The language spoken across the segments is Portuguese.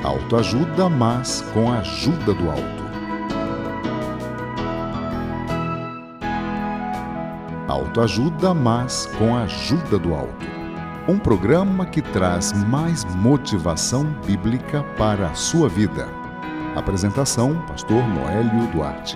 Autoajuda, mas com a ajuda do alto. Autoajuda, mas com a ajuda do alto. Um programa que traz mais motivação bíblica para a sua vida. Apresentação, Pastor Noélio Duarte.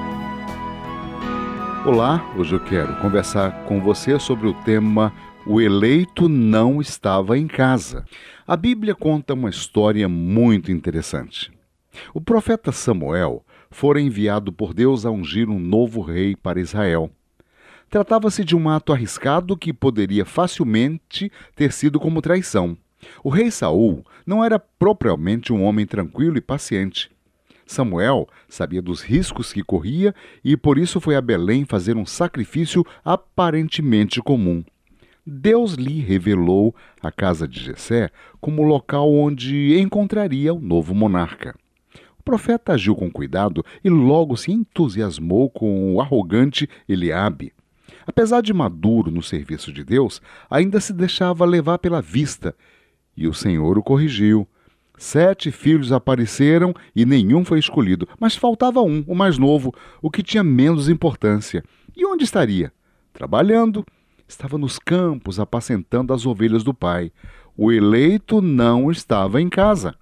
Olá, hoje eu quero conversar com você sobre o tema O eleito não estava em casa. A Bíblia conta uma história muito interessante. O profeta Samuel fora enviado por Deus a ungir um novo rei para Israel. Tratava-se de um ato arriscado que poderia facilmente ter sido como traição. O rei Saul não era propriamente um homem tranquilo e paciente. Samuel sabia dos riscos que corria e por isso foi a Belém fazer um sacrifício aparentemente comum. Deus lhe revelou a casa de Jessé como o local onde encontraria o novo monarca. O profeta agiu com cuidado e logo se entusiasmou com o arrogante Eliabe. Apesar de maduro no serviço de Deus, ainda se deixava levar pela vista, e o Senhor o corrigiu. 7 filhos apareceram e nenhum foi escolhido, mas faltava um, o mais novo, o que tinha menos importância. E onde estaria? Trabalhando. Estava nos campos apacentando as ovelhas do pai. O eleito não estava em casa.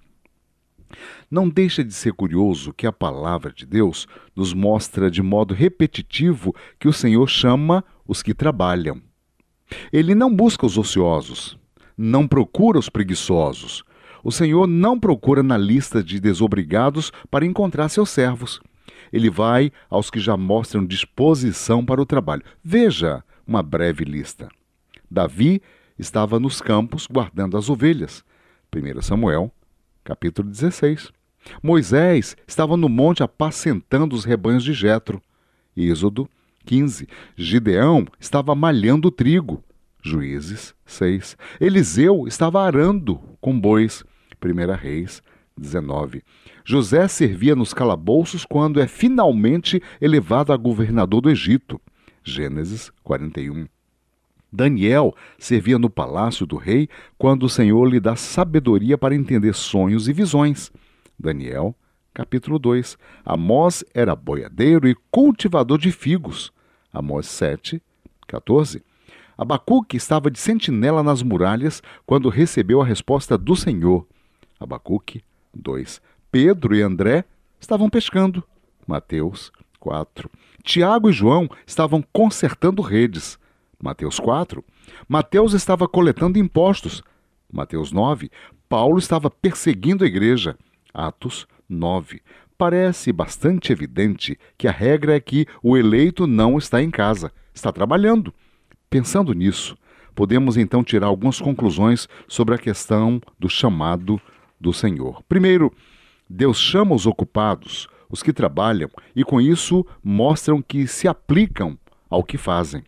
Não deixa de ser curioso que a palavra de Deus nos mostra de modo repetitivo que o Senhor chama os que trabalham. Ele não busca os ociosos, não procura os preguiçosos. O Senhor não procura na lista de desobrigados para encontrar seus servos. Ele vai aos que já mostram disposição para o trabalho. Veja uma breve lista. Davi estava nos campos guardando as ovelhas. 1 Samuel, capítulo 16. Moisés estava no monte apacentando os rebanhos de Jetro. Êxodo 15. Gideão estava malhando trigo. Juízes 6. Eliseu estava arando com bois. 1 Reis 19. José servia nos calabouços quando é finalmente elevado a governador do Egito. Gênesis 41. Daniel servia no palácio do rei quando o Senhor lhe dá sabedoria para entender sonhos e visões. Daniel, capítulo 2. Amós era boiadeiro e cultivador de figos. Amós 7, 14. Abacuque estava de sentinela nas muralhas quando recebeu a resposta do Senhor. Abacuque 2. Pedro e André estavam pescando. Mateus 4. Tiago e João estavam consertando redes. Mateus 4. Mateus estava coletando impostos. Mateus 9. Paulo estava perseguindo a igreja. Atos 9. Parece bastante evidente que a regra é que o eleito não está em casa, está trabalhando. Pensando nisso, podemos então tirar algumas conclusões sobre a questão do chamado do Senhor. Primeiro, Deus chama os ocupados, os que trabalham, e com isso mostram que se aplicam ao que fazem.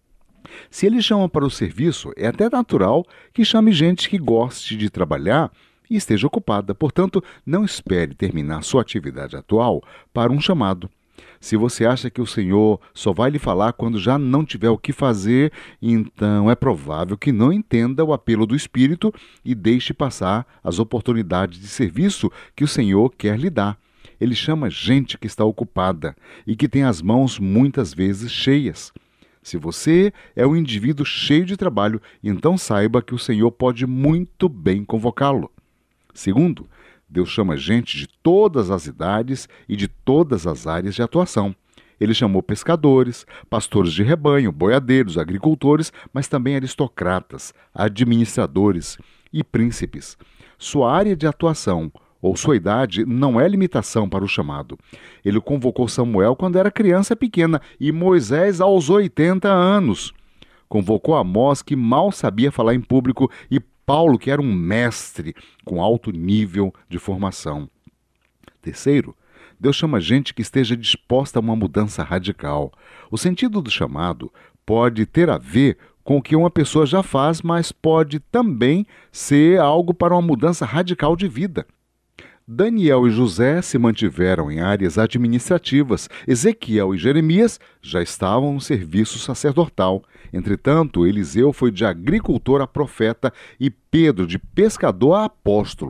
Se ele chama para o serviço, é até natural que chame gente que goste de trabalhar e esteja ocupada. Portanto, não espere terminar sua atividade atual para um chamado. Se você acha que o Senhor só vai lhe falar quando já não tiver o que fazer, então é provável que não entenda o apelo do Espírito e deixe passar as oportunidades de serviço que o Senhor quer lhe dar. Ele chama gente que está ocupada e que tem as mãos muitas vezes cheias. Se você é um indivíduo cheio de trabalho, então saiba que o Senhor pode muito bem convocá-lo. Segundo, Deus chama gente de todas as idades e de todas as áreas de atuação. Ele chamou pescadores, pastores de rebanho, boiadeiros, agricultores, mas também aristocratas, administradores e príncipes. Sua área de atuação ou sua idade não é limitação para o chamado. Ele convocou Samuel quando era criança pequena e Moisés aos 80 anos. Convocou Amós, que mal sabia falar em público, e Paulo, que era um mestre com alto nível de formação. Terceiro, Deus chama gente que esteja disposta a uma mudança radical. O sentido do chamado pode ter a ver com o que uma pessoa já faz, mas pode também ser algo para uma mudança radical de vida. Daniel e José se mantiveram em áreas administrativas. Ezequiel e Jeremias já estavam no serviço sacerdotal. Entretanto, Eliseu foi de agricultor a profeta e Pedro de pescador a apóstolo.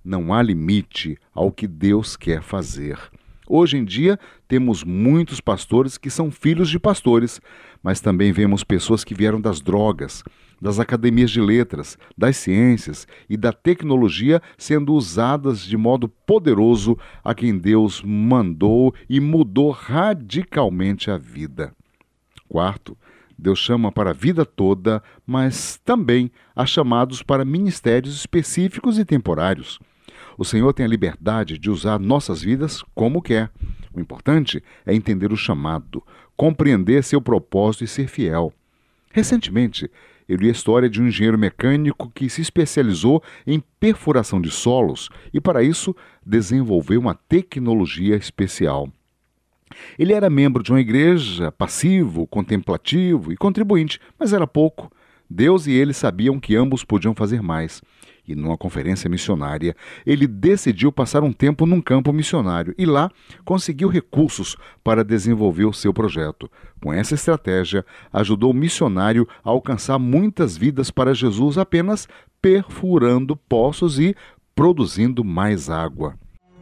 Não há limite ao que Deus quer fazer. Hoje em dia, temos muitos pastores que são filhos de pastores, mas também vemos pessoas que vieram das drogas, das academias de letras, das ciências e da tecnologia sendo usadas de modo poderoso a quem Deus mandou e mudou radicalmente a vida. Quarto, Deus chama para a vida toda, mas também há chamados para ministérios específicos e temporários. O Senhor tem a liberdade de usar nossas vidas como quer. O importante é entender o chamado, compreender seu propósito e ser fiel. Recentemente, eu li a história de um engenheiro mecânico que se especializou em perfuração de solos e, para isso, desenvolveu uma tecnologia especial. Ele era membro de uma igreja, passivo, contemplativo e contribuinte, mas era pouco. Deus e ele sabiam que ambos podiam fazer mais. E numa conferência missionária, ele decidiu passar um tempo num campo missionário e lá conseguiu recursos para desenvolver o seu projeto. Com essa estratégia, ajudou o missionário a alcançar muitas vidas para Jesus apenas perfurando poços e produzindo mais água.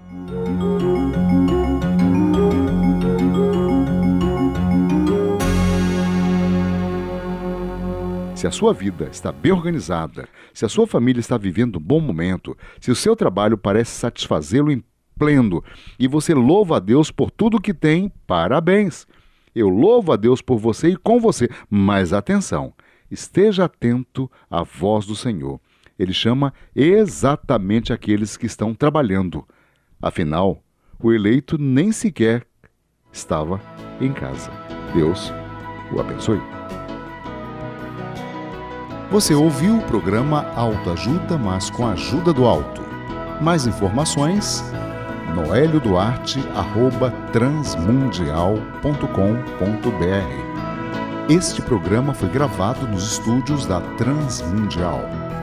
Se a sua vida está bem organizada, se a sua família está vivendo um bom momento, se o seu trabalho parece satisfazê-lo em pleno e você louva a Deus por tudo que tem, parabéns! Eu louvo a Deus por você e com você, mas atenção, esteja atento à voz do Senhor. Ele chama exatamente aqueles que estão trabalhando. Afinal, o eleito nem sequer estava em casa. Deus o abençoe. Você ouviu o programa Autoajuda, mas com a ajuda do alto. Mais informações, noelioduarte@transmundial.com.br. Este programa foi gravado nos estúdios da Transmundial.